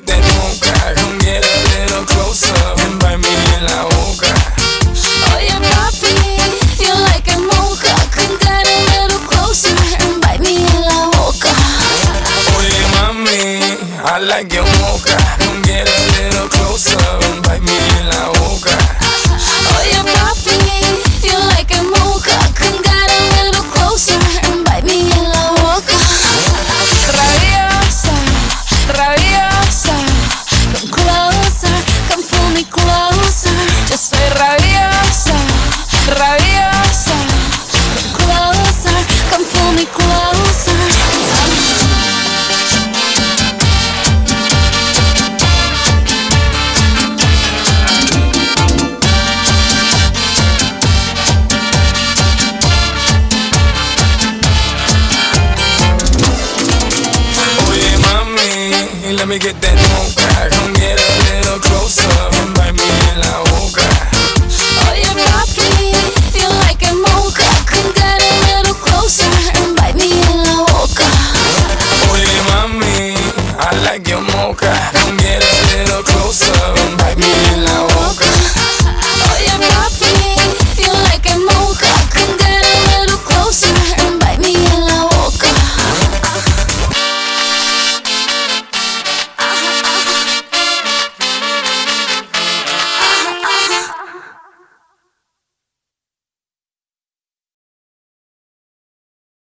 get that mocha. Come get a little closer and bite me in la boca. Oye papi, feel like a mocha. Come get a little closer and bite me in la boca. Oye mami, I like your mocha. Come get a little closer and bite me in la boca. Oye papi, feel like a mocha. Come get a little closer and bite me in la boca. Rabiosa, rabiosa, come closer, come pull me closer. Yo soy rabiosa, rabiosa, come closer, come pull me closer. Oye mami, let me get that mocha. Come get a little closer and bite me in la boca. Oye papi, feel like a mocha. Come get a little closer and bite me in la boca. Oye mami, I like your mocha.